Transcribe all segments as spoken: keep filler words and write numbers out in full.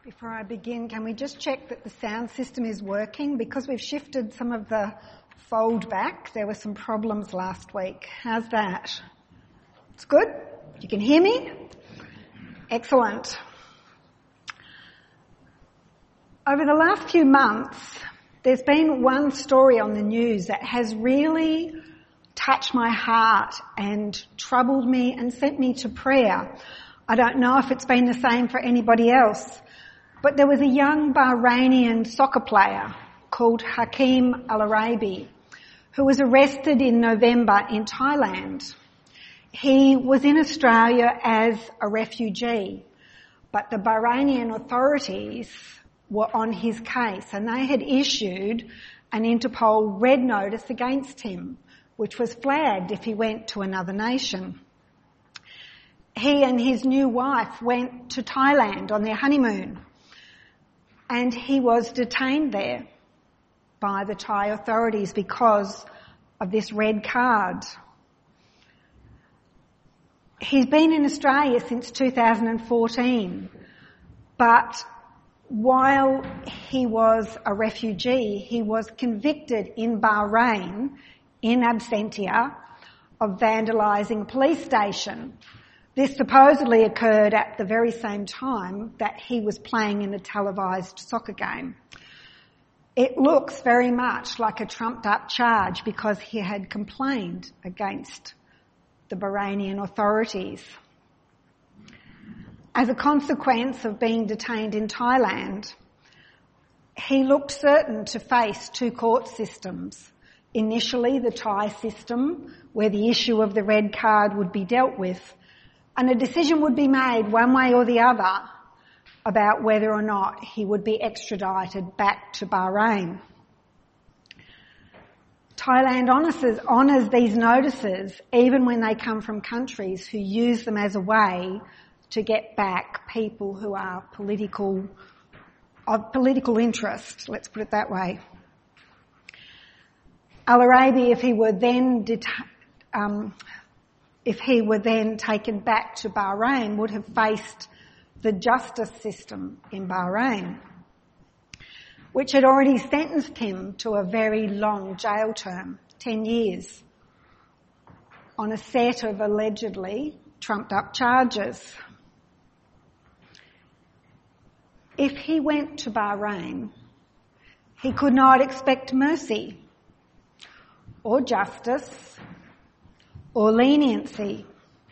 Before I begin, can we just check that the sound system is working? Because we've shifted some of the fold back, there were some problems last week. How's that? It's good? You can hear me? Excellent. Over the last few months, there's been one story on the news that has really touched my heart and troubled me and sent me to prayer. I don't know if it's been the same for anybody else, but there was a young Bahrainian soccer player called Hakeem Al-Arabi who was arrested in November in Thailand. He was in Australia as a refugee, but the Bahrainian authorities were on his case and they had issued an Interpol red notice against him, which was flagged if he went to another nation. He and his new wife went to Thailand on their honeymoon, and he was detained there by the Thai authorities because of this red card. He's been in Australia since two thousand fourteen, but while he was a refugee, he was convicted in Bahrain, in absentia, of vandalising a police station. This supposedly occurred at the very same time that he was playing in a televised soccer game. It looks very much like a trumped up charge because he had complained against the Bahrainian authorities. As a consequence of being detained in Thailand, he looked certain to face two court systems. Initially, the Thai system, where the issue of the red card would be dealt with, and a decision would be made one way or the other about whether or not he would be extradited back to Bahrain. Thailand honours, honours these notices even when they come from countries who use them as a way to get back people who are political, of political interest, let's put it that way. Al-Arabi, if he were then deta- um, if he were then taken back to Bahrain, would have faced the justice system in Bahrain, which had already sentenced him to a very long jail term, ten years, on a set of allegedly trumped up charges. If he went to Bahrain, he could not expect mercy or justice or leniency.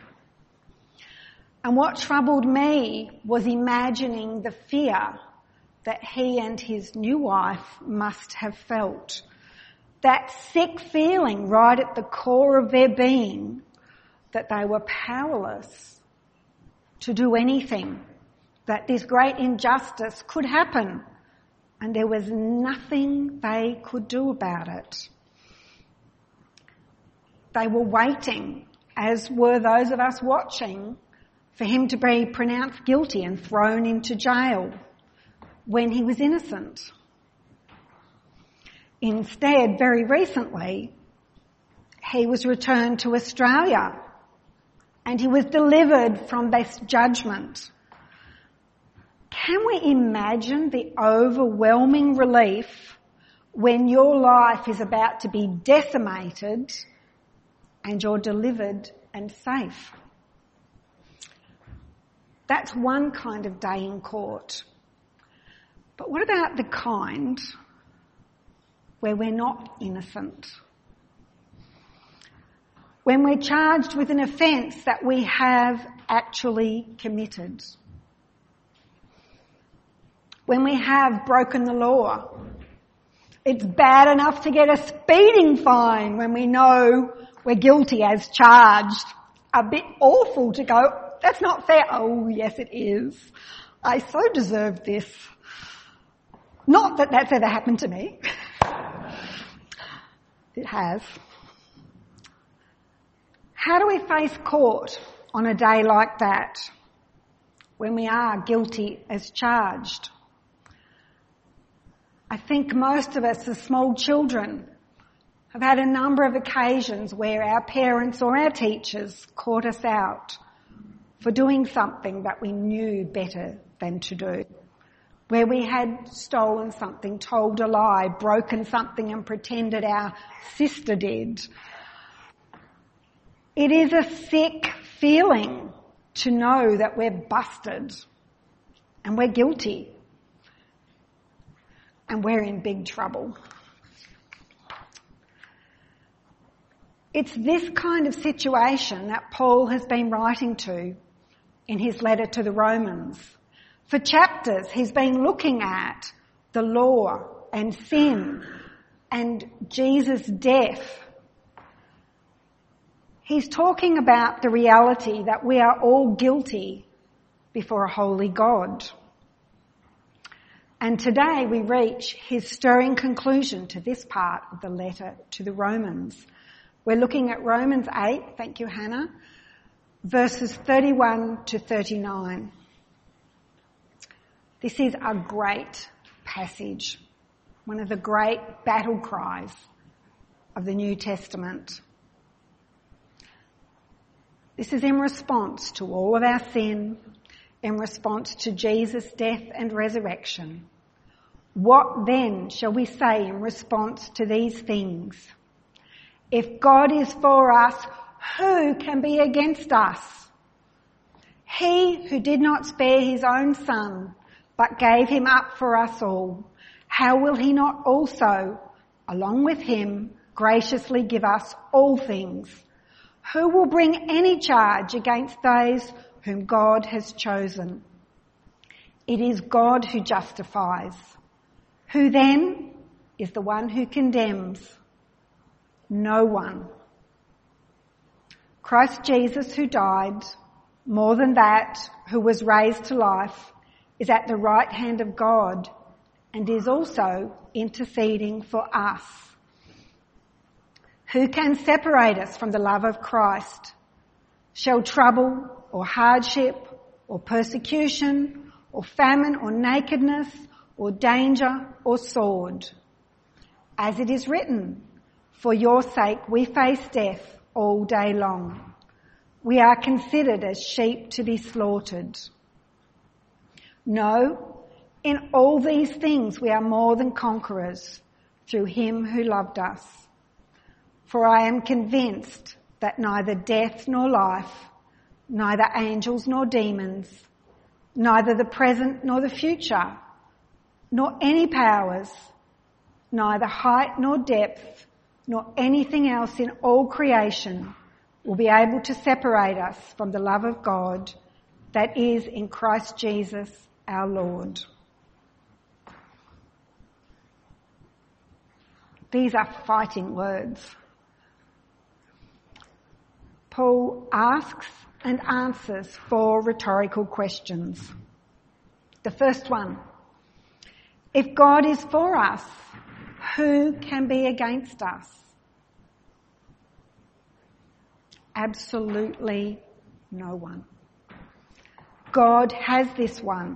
And what troubled me was imagining the fear that he and his new wife must have felt. That sick feeling right at the core of their being that they were powerless to do anything, that this great injustice could happen and there was nothing they could do about it. They were waiting, as were those of us watching, for him to be pronounced guilty and thrown into jail when he was innocent. Instead, very recently, he was returned to Australia and he was delivered from this judgment. Can we imagine the overwhelming relief when your life is about to be decimated and you're delivered and safe? That's one kind of day in court. But what about the kind where we're not innocent? When we're charged with an offence that we have actually committed? When we have broken the law? It's bad enough to get a speeding fine when we know we're guilty as charged. A bit awful to go, that's not fair. Oh, yes, it is. I so deserve this. Not that that's ever happened to me. It has. How do we face court on a day like that when we are guilty as charged? I think most of us as small children have had a number of occasions where our parents or our teachers caught us out for doing something that we knew better than to do. where we had stolen something, told a lie, broken something and pretended our sister did. It is a sick feeling to know that we're busted and we're guilty and we're in big trouble. It's this kind of situation that Paul has been writing to in his letter to the Romans. For chapters, he's been looking at the law and sin and Jesus' death. He's talking about the reality that we are all guilty before a holy God. And today we reach his stirring conclusion to this part of the letter to the Romans. We're looking at Romans eight, thank you Hannah, verses thirty-one to thirty-nine. This is a great passage, one of the great battle cries of the New Testament. This is in response to all of our sin, in response to Jesus' death and resurrection. What then shall we say in response to these things? If God is for us, who can be against us? He who did not spare his own son, but gave him up for us all, how will he not also, along with him, graciously give us all things? Who will bring any charge against those whom God has chosen? It is God who justifies. Who then is the one who condemns? No one. Christ Jesus, who died, more than that, who was raised to life, is at the right hand of God and is also interceding for us. Who can separate us from the love of Christ? Shall trouble or hardship or persecution or famine or nakedness or danger or sword? As it is written, for your sake we face death all day long. We are considered as sheep to be slaughtered. No, in all these things we are more than conquerors through him who loved us. For I am convinced that neither death nor life, neither angels nor demons, neither the present nor the future, nor any powers, neither height nor depth, nor anything else in all creation will be able to separate us from the love of God that is in Christ Jesus our Lord. These are fighting words. Paul asks and answers four rhetorical questions. The first one, if God is for us, who can be against us? Absolutely no one. God has this one.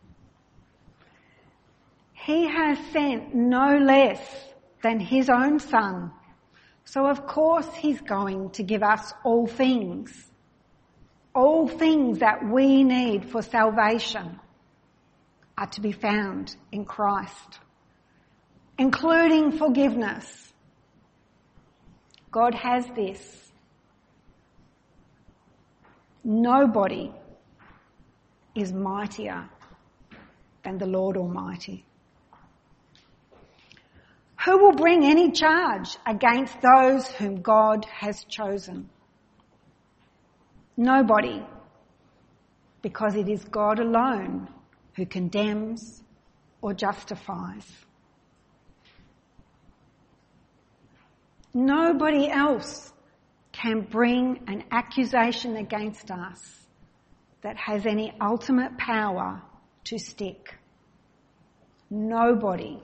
He has sent no less than his own son. So of course he's going to give us all things. All things that we need for salvation are to be found in Christ, including forgiveness. God has this. Nobody is mightier than the Lord Almighty. Who will bring any charge against those whom God has chosen? Nobody, because it is God alone who condemns or justifies. Nobody else can bring an accusation against us that has any ultimate power to stick. Nobody.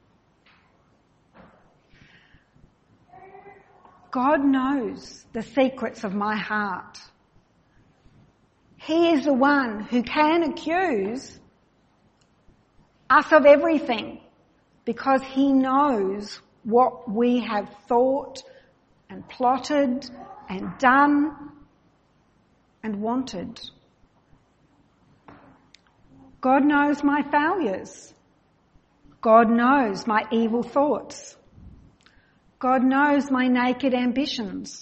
God knows the secrets of my heart. He is the one who can accuse us of everything because he knows what we have thought and plotted and done and wanted. God knows my failures. God knows my evil thoughts. God knows my naked ambitions.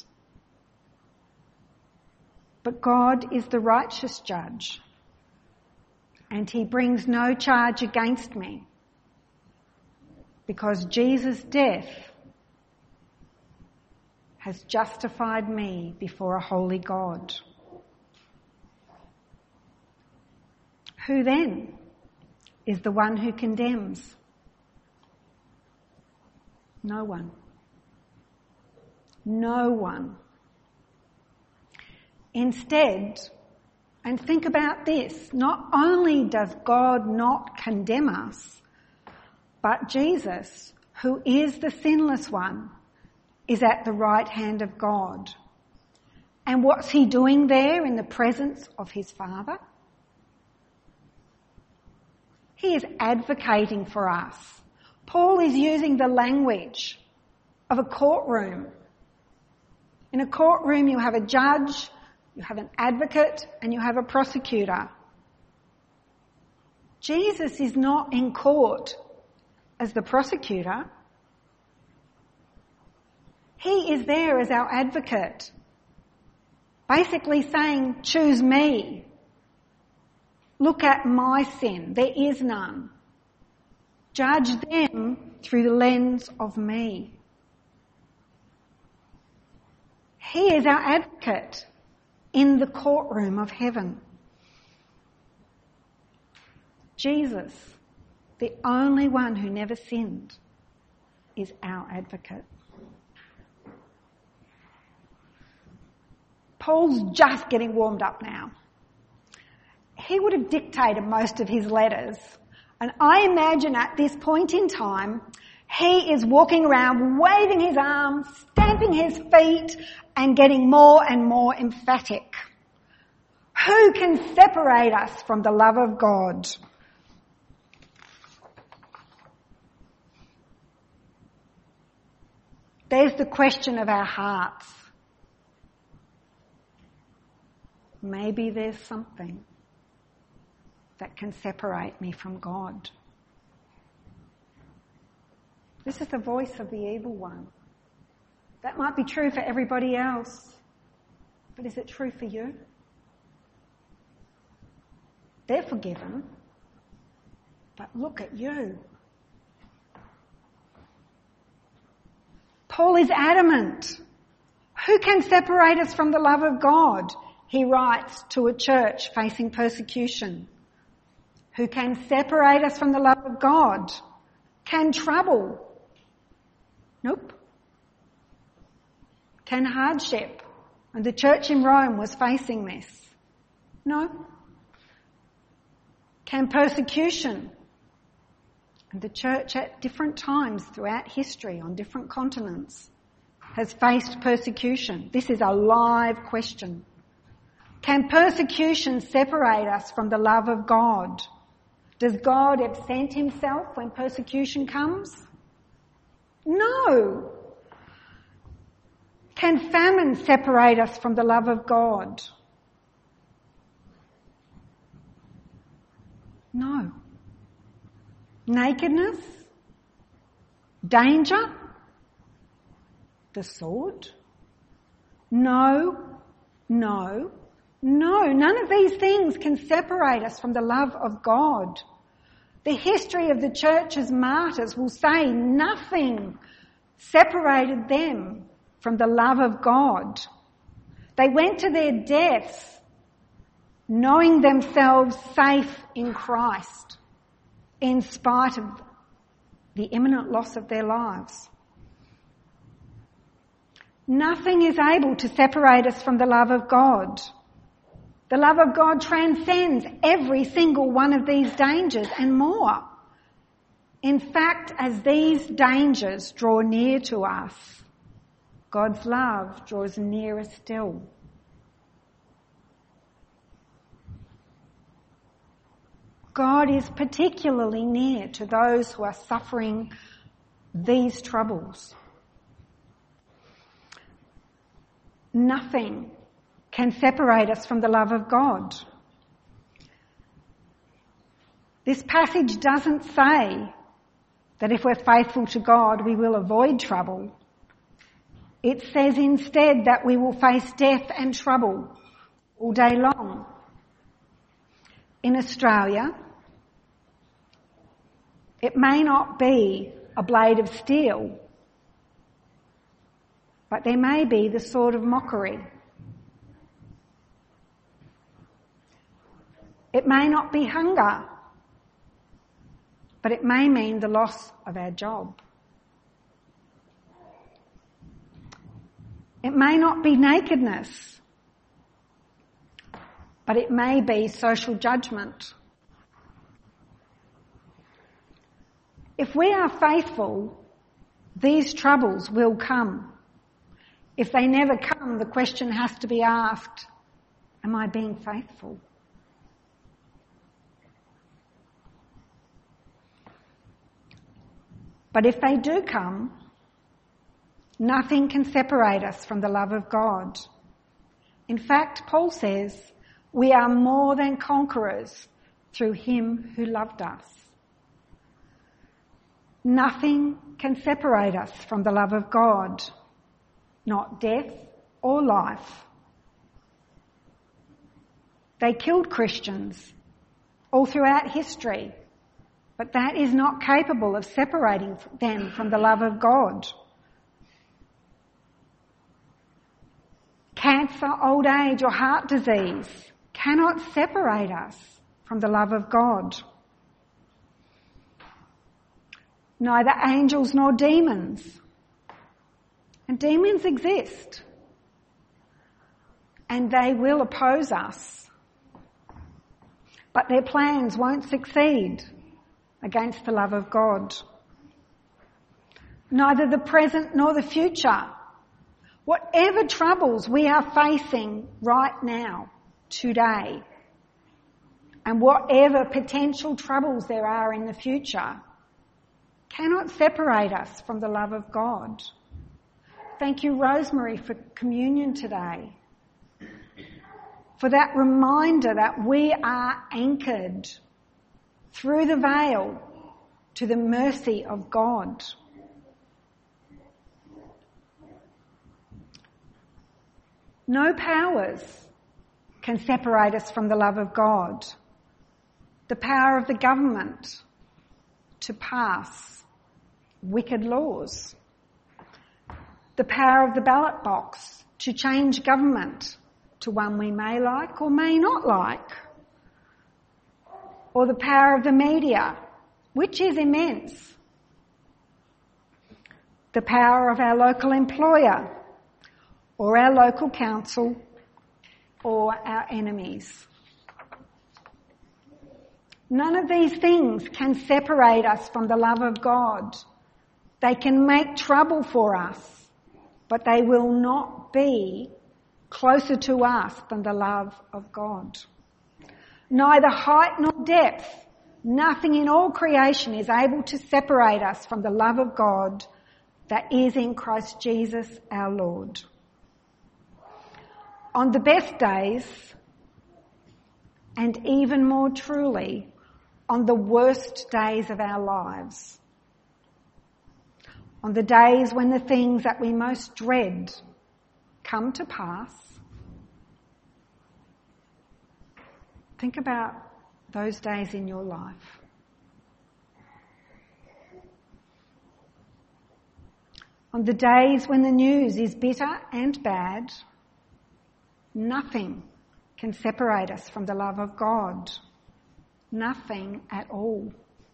But God is the righteous judge, and he brings no charge against me, because Jesus' death has justified me before a holy God. Who then is the one who condemns? No one. No one. Instead, and think about this, not only does God not condemn us, but Jesus, who is the sinless one, is at the right hand of God. And what's he doing there in the presence of his Father? He is advocating for us. Paul is using the language of a courtroom. In a courtroom you have a judge, you have an advocate, and you have a prosecutor. Jesus is not in court as the prosecutor. He is there as our advocate, basically saying, choose me. Look at my sin. There is none. Judge them through the lens of me. He is our advocate in the courtroom of heaven. Jesus, the only one who never sinned, is our advocate. Paul's just getting warmed up now. He would have dictated most of his letters, and I imagine at this point in time he is walking around waving his arms, stamping his feet and getting more and more emphatic. Who can separate us from the love of God? There's the question of our hearts. Maybe there's something that can separate me from God. This is the voice of the evil one. That might be true for everybody else, but is it true for you? They're forgiven, but look at you. Paul is adamant. Who can separate us from the love of God? He writes to a church facing persecution. Who can separate us from the love of God? Can trouble? Nope. Can hardship? And the church in Rome was facing this. No. Can persecution? And the church at different times throughout history on different continents has faced persecution. This is a live question. Can persecution separate us from the love of God? Does God absent himself when persecution comes? No. Can famine separate us from the love of God? No. Nakedness? Danger? The sword? No, no, no. None of these things can separate us from the love of God. The history of the church's martyrs will say nothing separated them from the love of God. They went to their deaths knowing themselves safe in Christ, in spite of the imminent loss of their lives. Nothing is able to separate us from the love of God. The love of God transcends every single one of these dangers and more. In fact, as these dangers draw near to us, God's love draws nearer still. God is particularly near to those who are suffering these troubles. Nothing can separate us from the love of God. This passage doesn't say that if we're faithful to God, we will avoid trouble. It says instead that we will face death and trouble all day long. In Australia, it may not be a blade of steel, but there may be the sword of mockery. It may not be hunger, but it may mean the loss of our job. It may not be nakedness, but it may be social judgment. If we are faithful, these troubles will come. If they never come, the question has to be asked, am I being faithful? But if they do come, nothing can separate us from the love of God. In fact, Paul says, we are more than conquerors through him who loved us. Nothing can separate us from the love of God, not death or life. They killed Christians all throughout history, but that is not capable of separating them from the love of God. Cancer, old age or heart disease cannot separate us from the love of God. Neither angels nor demons. And demons exist. And they will oppose us. But their plans won't succeed against the love of God. Neither the present nor the future. Whatever troubles we are facing right now, today, and whatever potential troubles there are in the future, cannot separate us from the love of God. Thank you, Rosemary, for communion today. For that reminder that we are anchored through the veil to the mercy of God. No powers can separate us from the love of God. The power of the government to pass wicked laws. The power of the ballot box to change government to one we may like or may not like. Or the power of the media, which is immense. The power of our local employer or our local council or our enemies. None of these things can separate us from the love of God. They can make trouble for us, but they will not be closer to us than the love of God. Neither height nor depth, nothing in all creation is able to separate us from the love of God that is in Christ Jesus our Lord. On the best days, and even more truly, on the worst days of our lives, on the days when the things that we most dread come to pass, think about those days in your life. On the days when the news is bitter and bad, nothing can separate us from the love of God. Nothing at all.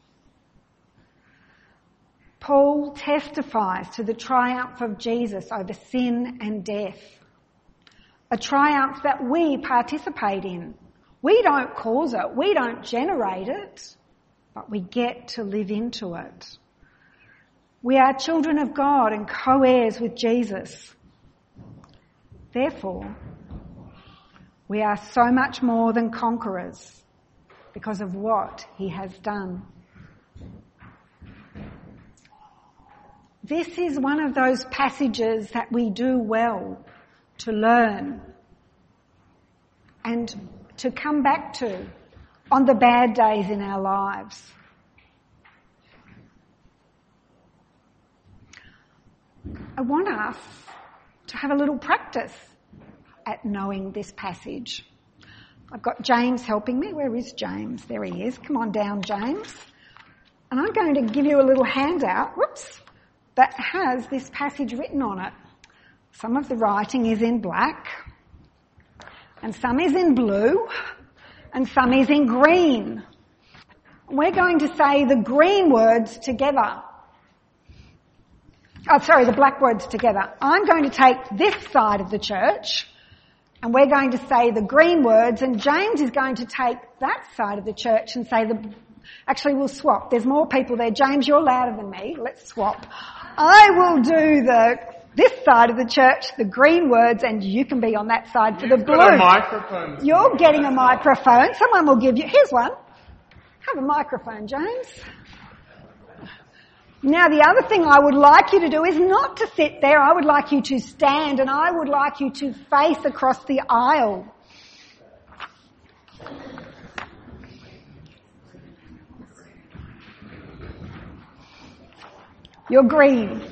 Paul testifies to the triumph of Jesus over sin and death. A triumph that we participate in. We don't cause it, we don't generate it, but we get to live into it. We are children of God and co-heirs with Jesus. Therefore, we are so much more than conquerors because of what he has done. This is one of those passages that we do well to learn and to come back to on the bad days in our lives. I want us to have a little practice at knowing this passage. I've got James helping me. Where is James? There he is. Come on down, James. And I'm going to give you a little handout, whoops, that has this passage written on it. Some of the writing is in black, and some is in blue, and some is in green. We're going to say the green words together. Oh, sorry, the black words together. I'm going to take this side of the church, and we're going to say the green words, and James is going to take that side of the church and say the... Actually, we'll swap. There's more people there. James, you're louder than me. Let's swap. I will do the this side of the church, the green words, and you can be on that side for You've the blue. got a microphone. You're getting a microphone. Someone will give you... Here's one. Have a microphone, James. Now, the other thing I would like you to do is not to sit there. I would like you to stand, and I would like you to face across the aisle. You're green.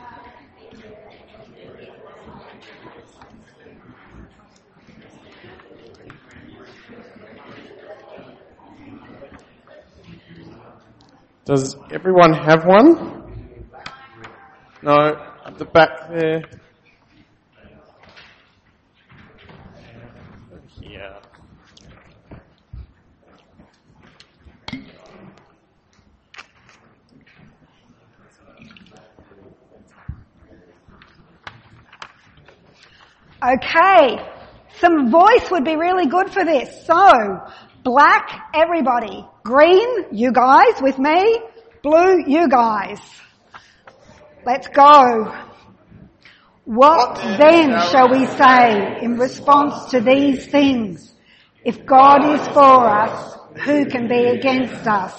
Does everyone have one? No, at the back there. Here. Okay, some voice would be really good for this. So, black, everybody. Green, you guys with me. Blue, you guys. Let's go. What then shall we say in response to these things? If God is for us, who can be against us?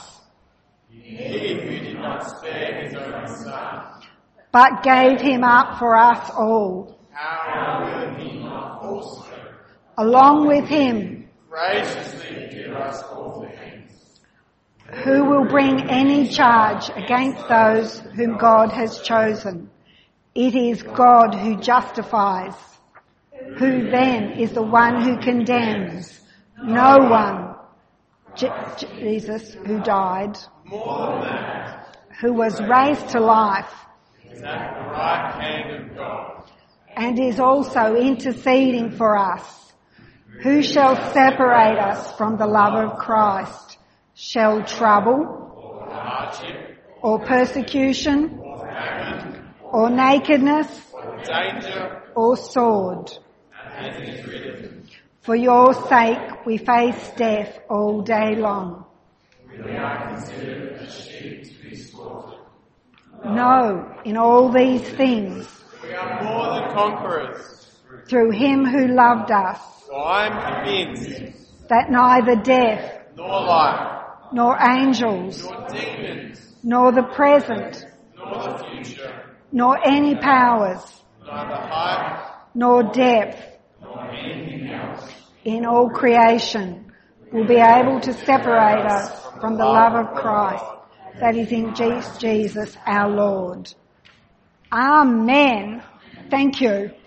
He who did not spare his own son, but gave him up for us all. How will he not also, along with him, graciously give us all things? Who will bring any charge against those whom God has chosen? It is God who justifies. Who then is the one who condemns? No one. Je- Jesus, who died, more than that, who was raised to life, is at the right hand of God, and is also interceding for us. Who shall separate us from the love of Christ? Shall trouble, or hardship, or persecution, or famine, or nakedness, or danger, or sword? As it is written, for your sake we face death all day long. We are considered as sheep to be slaughtered. No, in all these things, we are more than conquerors through him who loved us. For I am convinced that neither death, nor life, nor angels, nor demons, nor the present, nor the future, nor any powers, neither height, nor depth, nor anything else, in all creation, will be able to separate us from the love of Christ that is in Jesus our Lord. Amen. Thank you.